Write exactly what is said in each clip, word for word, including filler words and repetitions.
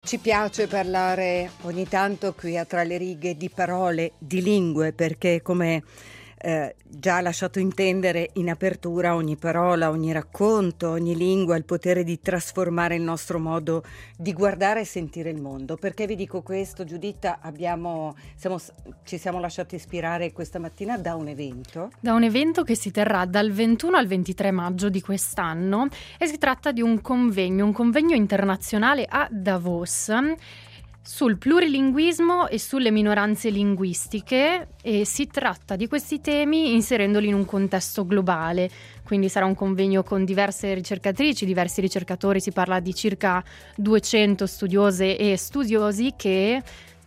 Ci piace parlare ogni tanto qui a Tra le righe di parole, di lingue, perché come eh, già lasciato intendere in apertura, ogni parola, ogni racconto, ogni lingua ha il potere di trasformare il nostro modo di guardare e sentire il mondo. Perché vi dico questo, Giuditta? Abbiamo, siamo, ci siamo lasciati ispirare questa mattina da un evento. Da un evento che si terrà dal ventuno al ventitré maggio di quest'anno e si tratta di un convegno, un convegno internazionale a Davos sul plurilinguismo e sulle minoranze linguistiche, e si tratta di questi temi inserendoli in un contesto globale. Quindi sarà un convegno con diverse ricercatrici, diversi ricercatori, si parla di circa duecento studiose e studiosi che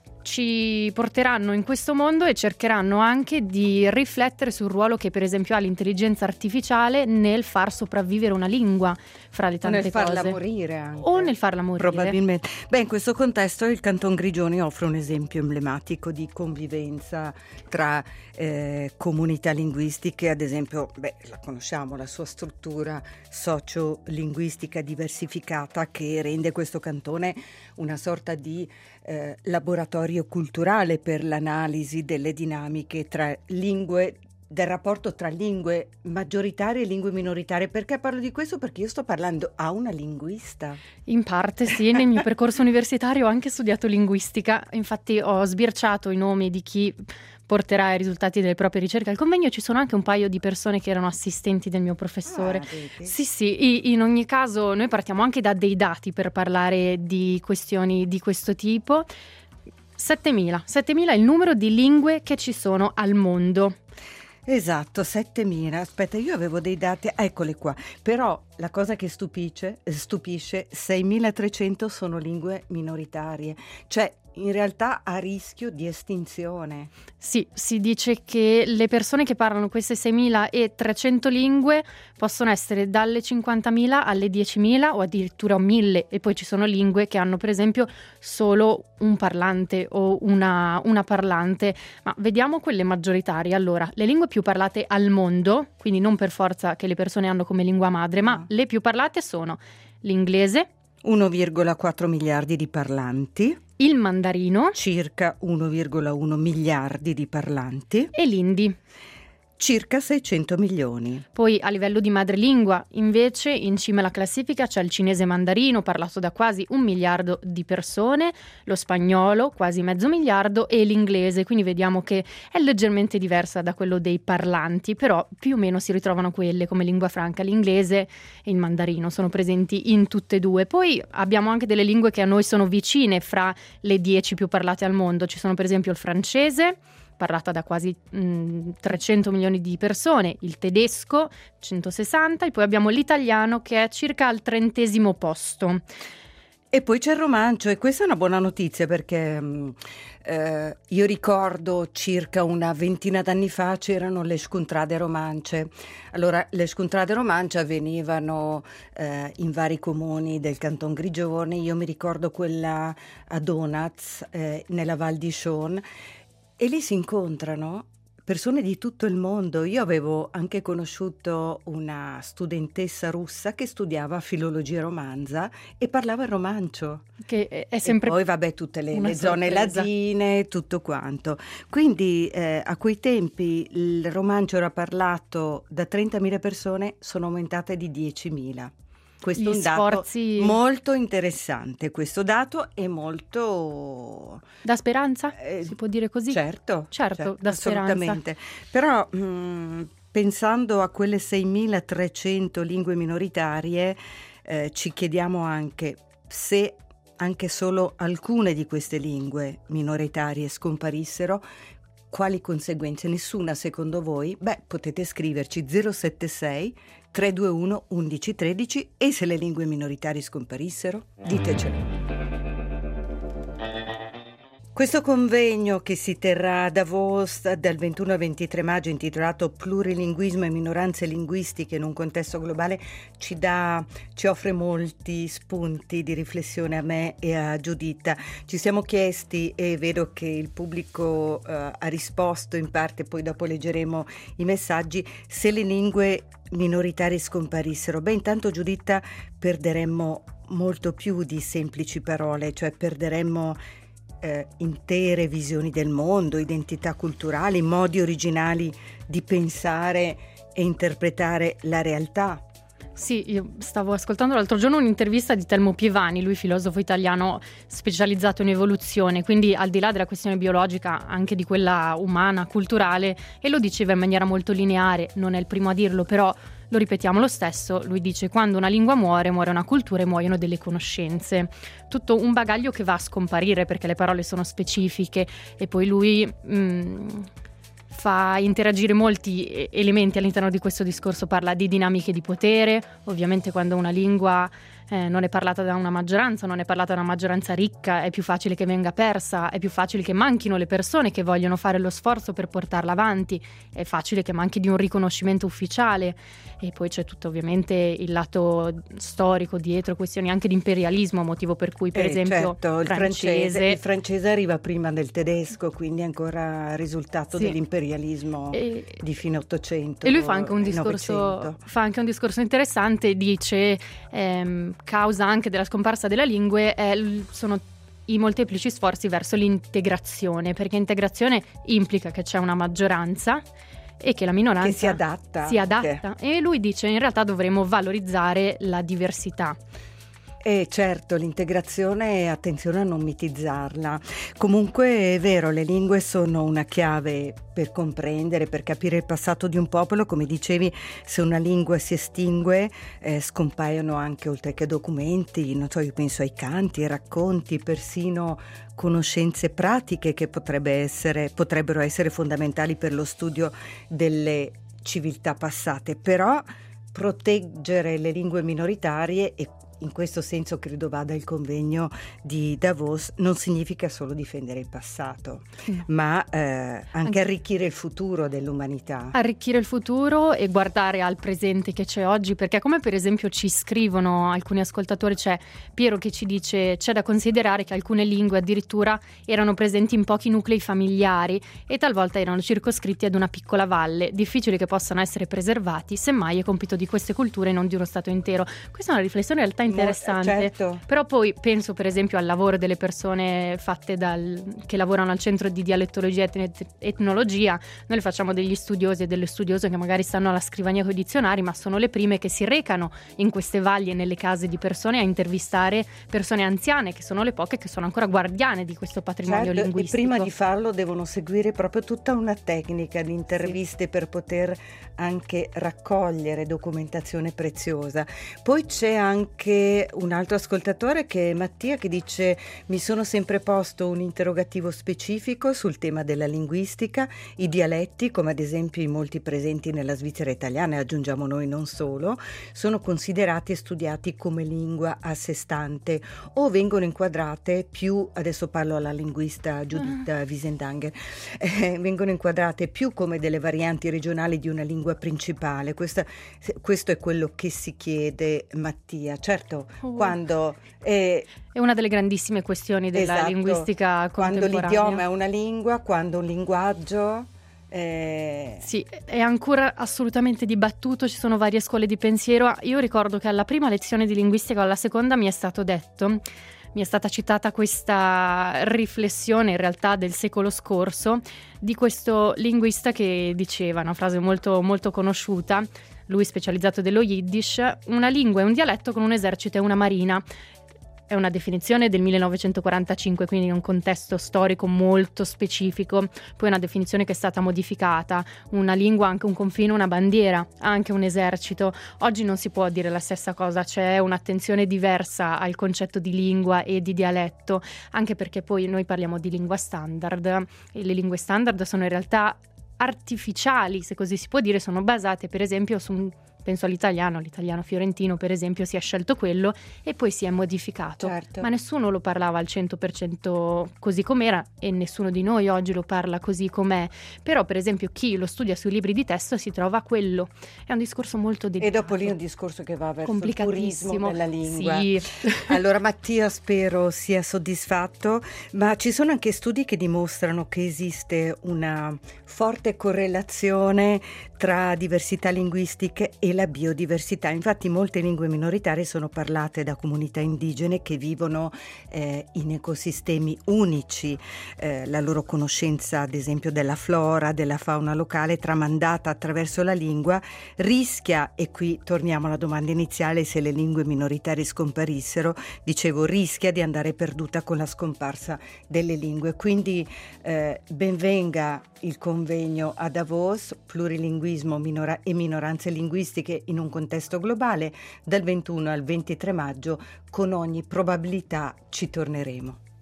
ci porteranno in questo mondo e cercheranno anche di riflettere sul ruolo che per esempio ha l'intelligenza artificiale nel far sopravvivere una lingua, fra le tante cose. O nel farla morire anche. O nel farla morire. Probabilmente. Beh, in questo contesto il Canton Grigioni offre un esempio emblematico di convivenza tra eh, comunità linguistiche, ad esempio, beh, la conosciamo, la sua struttura sociolinguistica diversificata che rende questo cantone una sorta di eh, laboratorio culturale per l'analisi delle dinamiche tra lingue, del rapporto tra lingue maggioritarie e lingue minoritarie. Perché parlo di questo? Perché io sto parlando a una linguista. In parte sì, nel mio percorso universitario ho anche studiato linguistica, infatti ho sbirciato i nomi di chi porterà i risultati delle proprie ricerche al convegno. Ci sono anche un paio di persone che erano assistenti del mio professore. Ah, sì sì, in ogni caso noi partiamo anche da dei dati per parlare di questioni di questo tipo. settemila, settemila è il numero di lingue che ci sono al mondo. Esatto, settemila. Aspetta, io avevo dei dati, eccoli qua. Però la cosa che stupisce, stupisce seimilatrecento sono lingue minoritarie, cioè in realtà a rischio di estinzione. Sì, si dice che le persone che parlano queste seimilatrecento lingue possono essere dalle cinquantamila alle diecimila o addirittura mille, e poi ci sono lingue che hanno per esempio solo un parlante o una, una parlante. Ma vediamo quelle maggioritarie. Allora, le lingue più parlate al mondo, quindi non per forza che le persone hanno come lingua madre, ma no. Le più parlate sono l'inglese, uno virgola quattro miliardi di parlanti, il mandarino, circa uno virgola uno miliardi di parlanti, e l'indi, circa seicento milioni. Poi a livello di madrelingua, invece, in cima alla classifica c'è il cinese mandarino, parlato da quasi un miliardo di persone, lo spagnolo, quasi mezzo miliardo, e l'inglese, quindi vediamo che è leggermente diversa da quello dei parlanti, però più o meno si ritrovano quelle come lingua franca. L'inglese e il mandarino sono presenti in tutte e due. Poi abbiamo anche delle lingue che a noi sono vicine, fra le dieci più parlate al mondo. Ci sono per esempio il francese, parlata da quasi mh, trecento milioni di persone, il tedesco centosessanta, e poi abbiamo l'italiano che è circa al trentesimo posto. E poi c'è il romancio, e questa è una buona notizia perché mh, eh, io ricordo circa una ventina d'anni fa c'erano le scontrade romance. Allora, le scontrade romance avvenivano eh, in vari comuni del Canton Grigioni. Io mi ricordo quella a Donaz, eh, nella Val di Shon, e lì si incontrano persone di tutto il mondo. Io avevo anche conosciuto una studentessa russa che studiava filologia romanza e parlava il romancio. Che è sempre. E poi vabbè, tutte le, le zone sorpresa. latine, tutto quanto. Quindi eh, a quei tempi il romancio era parlato da trentamila persone, sono aumentate di diecimila. Questo è un dato sforzi... molto interessante, questo dato è molto... Da speranza? Eh, si può dire così? Certo, certo, certo, da assolutamente. Però mh, pensando a quelle seimilatrecento lingue minoritarie, eh, ci chiediamo anche se anche solo alcune di queste lingue minoritarie scomparissero, quali conseguenze? Nessuna secondo voi? Beh, potete scriverci zero sette sei tre due uno undici tredici, e se le lingue minoritarie scomparissero? Ditecelo. Questo convegno che si terrà a Davos dal ventuno al ventitré maggio, intitolato Plurilinguismo e minoranze linguistiche in un contesto globale, ci dà, ci offre molti spunti di riflessione a me e a Giuditta. Ci siamo chiesti, e vedo che il pubblico uh, ha risposto in parte, poi dopo leggeremo i messaggi, se le lingue minoritari scomparissero? Beh, intanto, Giuditta, perderemmo molto più di semplici parole, cioè perderemmo eh, intere visioni del mondo, identità culturali, modi originali di pensare e interpretare la realtà. Sì, io stavo ascoltando l'altro giorno un'intervista di Telmo Pievani, lui filosofo italiano specializzato in evoluzione, quindi al di là della questione biologica, anche di quella umana, culturale, e lo diceva in maniera molto lineare, non è il primo a dirlo, però lo ripetiamo lo stesso. Lui dice: quando una lingua muore, muore una cultura e muoiono delle conoscenze. Tutto un bagaglio che va a scomparire perché le parole sono specifiche, e poi lui mh, fa interagire molti elementi all'interno di questo discorso. Parla di dinamiche di potere, ovviamente quando una lingua eh, non è parlata da una maggioranza, non è parlata da una maggioranza ricca, è più facile che venga persa, è più facile che manchino le persone che vogliono fare lo sforzo per portarla avanti, è facile che manchi di un riconoscimento ufficiale. E poi c'è tutto ovviamente il lato storico dietro, questioni anche di imperialismo, motivo per cui per eh, esempio certo, il francese... francese il francese arriva prima del tedesco, quindi è ancora risultato sì. dell'imperialismo e, di fine Ottocento. E lui fa anche un discorso fa anche un discorso interessante, dice ehm, causa anche della scomparsa delle lingue è, sono i molteplici sforzi verso l'integrazione, perché integrazione implica che c'è una maggioranza e che la minoranza che si adatta, si adatta. E lui dice in realtà dovremmo valorizzare la diversità. E certo, l'integrazione, attenzione a non mitizzarla. Comunque è vero, le lingue sono una chiave per comprendere, per capire il passato di un popolo. Come dicevi, se una lingua si estingue, eh, scompaiono anche, oltre che documenti, non so, io penso ai canti, ai racconti, persino conoscenze pratiche che potrebbe essere, potrebbero essere fondamentali per lo studio delle civiltà passate. Però proteggere le lingue minoritarie, e in questo senso credo vada il convegno di Davos, non significa solo difendere il passato, no. ma eh, anche, anche arricchire il futuro dell'umanità. Arricchire il futuro e guardare al presente che c'è oggi, perché come per esempio ci scrivono alcuni ascoltatori, c'è Piero che ci dice: c'è da considerare che alcune lingue addirittura erano presenti in pochi nuclei familiari e talvolta erano circoscritti ad una piccola valle, difficile che possano essere preservati, semmai è compito di queste culture e non di uno stato intero. Questa è una riflessione in realtà interessante, certo. Però poi penso per esempio al lavoro delle persone fatte dal che lavorano al centro di dialettologia e etnologia. Noi le facciamo degli studiosi e delle studiose che magari stanno alla scrivania con i dizionari, ma sono le prime che si recano in queste valli e nelle case di persone a intervistare persone anziane, che sono le poche che sono ancora guardiane di questo patrimonio certo, linguistico. E prima di farlo devono seguire proprio tutta una tecnica di interviste, sì, per poter anche raccogliere documentazione preziosa. Poi c'è anche un altro ascoltatore, che è Mattia, che dice: mi sono sempre posto un interrogativo specifico sul tema della linguistica. I dialetti, come ad esempio i molti presenti nella Svizzera italiana, e aggiungiamo noi non solo, sono considerati e studiati come lingua a sé stante o vengono inquadrate più, adesso parlo alla linguista Giuditta Wiesendanger, eh, vengono inquadrate più come delle varianti regionali di una lingua principale. Questa, questo è quello che si chiede Mattia. Certo, Oh. quando è, è una delle grandissime questioni della esatto, linguistica contemporanea. Quando l'idioma è una lingua, quando un linguaggio eh... sì, è ancora assolutamente dibattuto, ci sono varie scuole di pensiero. Io ricordo che alla prima lezione di linguistica o alla seconda mi è stato detto, mi è stata citata questa riflessione in realtà del secolo scorso di questo linguista che diceva, una frase molto molto conosciuta, lui specializzato dello Yiddish: una lingua è un dialetto con un esercito e una marina. È una definizione del millenovecentoquarantacinque, quindi in un contesto storico molto specifico. Poi una definizione che è stata modificata: una lingua ha anche un confine, una bandiera, ha anche un esercito. Oggi non si può dire la stessa cosa, c'è un'attenzione diversa al concetto di lingua e di dialetto, anche perché poi noi parliamo di lingua standard e le lingue standard sono in realtà artificiali, se così si può dire, sono basate per esempio su un, penso all'italiano, l'italiano fiorentino per esempio, si è scelto quello e poi si è modificato, certo. Ma nessuno lo parlava al cento per cento così com'era e nessuno di noi oggi lo parla così com'è. Però per esempio chi lo studia sui libri di testo si trova quello, è un discorso molto delicato. E dopo lì è un discorso che va verso il purismo della lingua. Sì. Allora Mattia, spero sia soddisfatto, ma ci sono anche studi che dimostrano che esiste una forte correlazione tra diversità linguistiche e la biodiversità. Infatti molte lingue minoritarie sono parlate da comunità indigene che vivono eh, in ecosistemi unici. Eh, la loro conoscenza, ad esempio, della flora, della fauna locale, tramandata attraverso la lingua, rischia, e qui torniamo alla domanda iniziale, se le lingue minoritarie scomparissero, dicevo, rischia di andare perduta con la scomparsa delle lingue. Quindi eh, benvenga il convegno a Davos, plurilinguismo minora- e minoranze linguistiche in un contesto globale, dal ventuno al ventitré maggio. Con ogni probabilità ci torneremo.